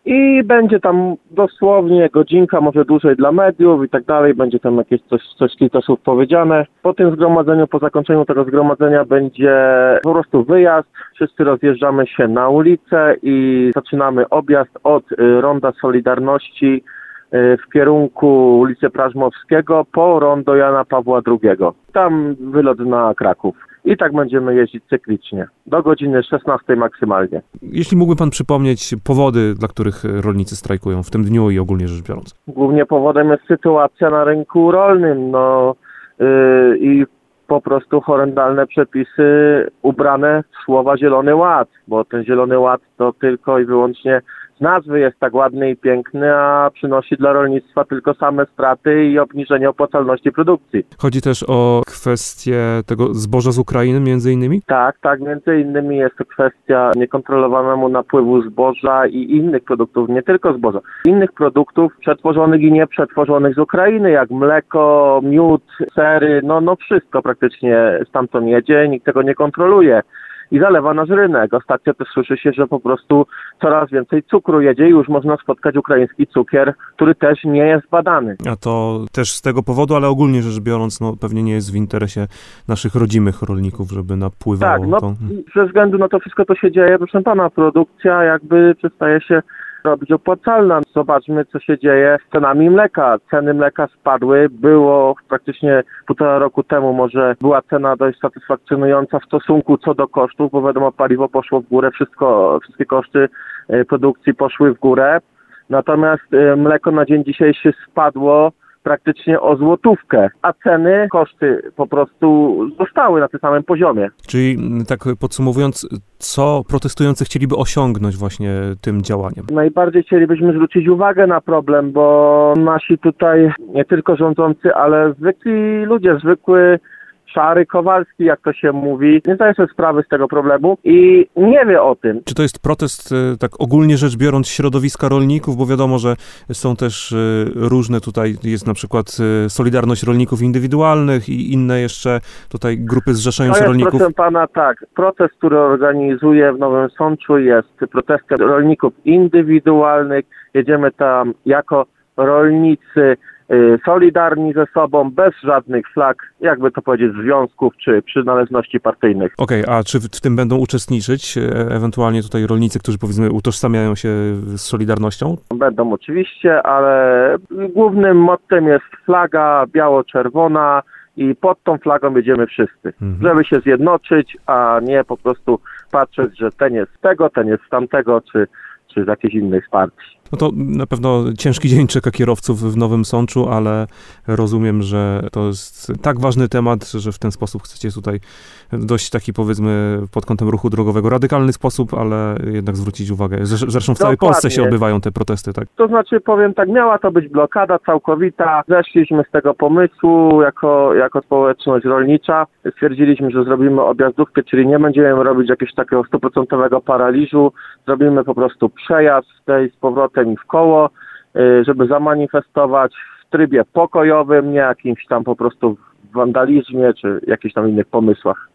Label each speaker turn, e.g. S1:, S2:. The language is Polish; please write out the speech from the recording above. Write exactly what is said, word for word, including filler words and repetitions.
S1: i będzie tam dosłownie godzinka, może dłużej dla mediów i tak dalej, będzie tam jakieś coś, coś kilka słów powiedziane. Po tym zgromadzeniu, po zakończeniu tego zgromadzenia będzie po prostu wyjazd, wszyscy rozjeżdżamy się na ulicę i zaczynamy objazd od y, Ronda Solidarności y, w kierunku ulicy Prażmowskiego po rondo Jana Pawła drugiego. Tam wylot na Kraków. I tak będziemy jeździć cyklicznie, do godziny szesnastej maksymalnie.
S2: Jeśli mógłby pan przypomnieć powody, dla których rolnicy strajkują w tym dniu i ogólnie rzecz biorąc?
S1: Głównie powodem jest sytuacja na rynku rolnym, no yy, i po prostu horrendalne przepisy ubrane w słowa Zielony Ład, bo ten Zielony Ład to tylko i wyłącznie z nazwy jest tak ładny i piękny, a przynosi dla rolnictwa tylko same straty i obniżenie opłacalności produkcji.
S2: Chodzi też o kwestię tego zboża z Ukrainy między innymi?
S1: Tak, tak, między innymi jest to kwestia niekontrolowanego napływu zboża i innych produktów, nie tylko zboża, innych produktów przetworzonych i nieprzetworzonych z Ukrainy, jak mleko, miód, sery, no, no wszystko praktycznie stamtąd jedzie, nikt tego nie kontroluje. I zalewa nasz rynek. Ostatnio też słyszy się, że po prostu coraz więcej cukru jedzie i już można spotkać ukraiński cukier, który też nie jest badany.
S2: A to też z tego powodu, ale ogólnie rzecz biorąc, no pewnie nie jest w interesie naszych rodzimych rolników, żeby napływało
S1: tak, no,
S2: to.
S1: Ze względu na to wszystko, co się dzieje, proszę pana, produkcja jakby przestaje się robić opłacalna. Zobaczmy, co się dzieje z cenami mleka. Ceny mleka spadły. Było praktycznie półtora roku temu może była cena dość satysfakcjonująca w stosunku co do kosztów, bo wiadomo, paliwo poszło w górę, wszystko, wszystkie koszty produkcji poszły w górę. Natomiast mleko na dzień dzisiejszy spadło praktycznie o złotówkę, a ceny, koszty po prostu zostały na tym samym poziomie.
S2: Czyli tak podsumowując, co protestujący chcieliby osiągnąć właśnie tym działaniem?
S1: Najbardziej chcielibyśmy zwrócić uwagę na problem, bo nasi tutaj nie tylko rządzący, ale zwykli ludzie, zwykły szary Kowalski, jak to się mówi, nie zdaje sobie sprawy z tego problemu i nie wie o tym.
S2: Czy to jest protest, tak ogólnie rzecz biorąc, środowiska rolników, bo wiadomo, że są też różne tutaj, jest na przykład Solidarność Rolników Indywidualnych i inne jeszcze tutaj grupy zrzeszające
S1: to jest,
S2: rolników.
S1: Proszę pana, tak, protest, który organizuje w Nowym Sączu jest protestem rolników indywidualnych. Jedziemy tam jako rolnicy solidarni ze sobą, bez żadnych flag, jakby to powiedzieć, związków czy przynależności partyjnych.
S2: Okej, okay, a czy w, w tym będą uczestniczyć e- ewentualnie tutaj rolnicy, którzy powiedzmy utożsamiają się z Solidarnością?
S1: Będą oczywiście, ale głównym mottem jest flaga biało-czerwona i pod tą flagą jedziemy wszyscy, mhm. żeby się zjednoczyć, a nie po prostu patrzeć, że ten jest z tego, ten jest z tamtego, czy, czy z jakichś innych partii.
S2: No to na pewno ciężki dzień czeka kierowców w Nowym Sączu, ale rozumiem, że to jest tak ważny temat, że w ten sposób chcecie tutaj dość taki, powiedzmy, pod kątem ruchu drogowego radykalny sposób, ale jednak zwrócić uwagę. Zresztą w całej
S1: Dokładnie.
S2: Polsce się odbywają te protesty, tak?
S1: To znaczy, powiem tak, miała to być blokada całkowita. Zeszliśmy z tego pomysłu jako, jako społeczność rolnicza. Stwierdziliśmy, że zrobimy objazdówkę, czyli nie będziemy robić jakiegoś takiego stuprocentowego paraliżu. Zrobimy po prostu przejazd tej z powrotem i w koło, żeby zamanifestować w trybie pokojowym, nie jakimś tam po prostu wandalizmie czy jakichś tam innych pomysłach.